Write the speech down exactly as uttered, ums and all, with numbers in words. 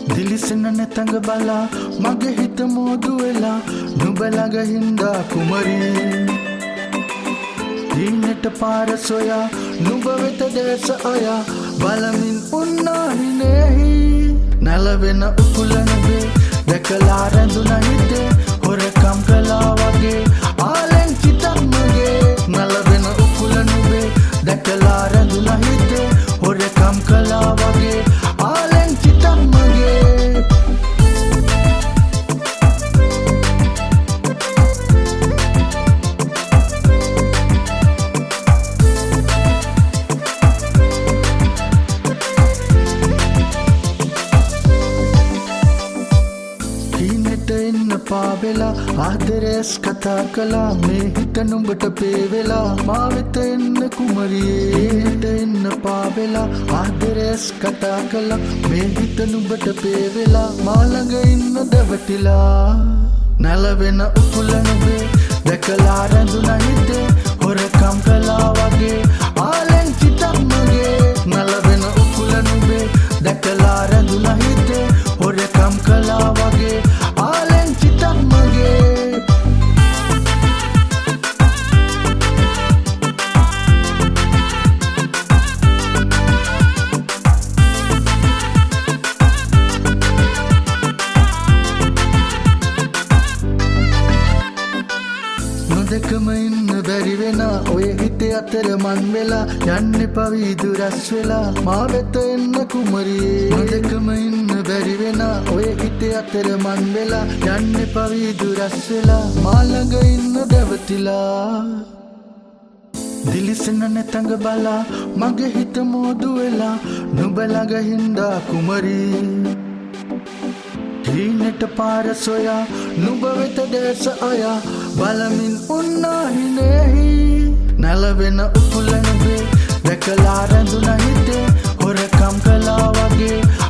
දිලිසෙන නැතඟ බලා මගේ හිත මෝදු වෙලා නුඹ ළඟ හින්දා කුමරී හීනෙට පාර සොයා නුඹ වෙත දැස අයා බලමින් උන්නා හිනේහි නැලවෙන උකුල නුඹේ දැකලා රැඳුන හිතේ හොරකම් කළා වගේ ආලෙන් සිතක් මගේ නැලවෙන උකුල නුඹේ දැකලා රැඳුන හිතේ හොරකම් කළා වගේ ආලෙන් සිතක් මගේ පාවෙලා ආදරයස් කතා කළා මේ හිත නුඹට පේවෙලා මා වෙත එන්න කුමරියේ හිත එන්න පාවෙලා ආදරයස් කතා කළා මේ හිත නුඹට පේවෙලා මා ළඟ ඉන්න දැවටිලා නැලවෙන උකුල නුඹේ දැකලා රැඳුන හිතේ හොරකම් කළා වගේ ආලෙන් සිතක් මගේ නැලවෙන උකුල නුඹේ දැකලා රැඳුන හිතේ හොරකම් කළා වගේ ආලෙන් සිතක් මගේ නොදකම ඉන්න බැරි වෙන ඔය හිතේ අතර මන් වෙලා යන්න පවිදු රැස් වෙලා මා වෙත එන්න කුමරියේ නොදකම ඉන්න බැරි වෙන ඔය හිතේ අතර මන් වෙලා යන්න පවිදු රැස් වෙලා මා ළඟ ඉන්න දැවටිලා දිලිසෙන නැතඟ බලා මගේ හිත මෝදු වෙලා නුඹ ළඟ හින්දා කුමරී හීනෙට පාර සොයා නුඹ වෙත දැස අයා බලමින් උන්නා හිනේහි නැලවෙන උකුල නුඹේ දැකලා රැඳුන හිතේ හොරකම් කළා වගේ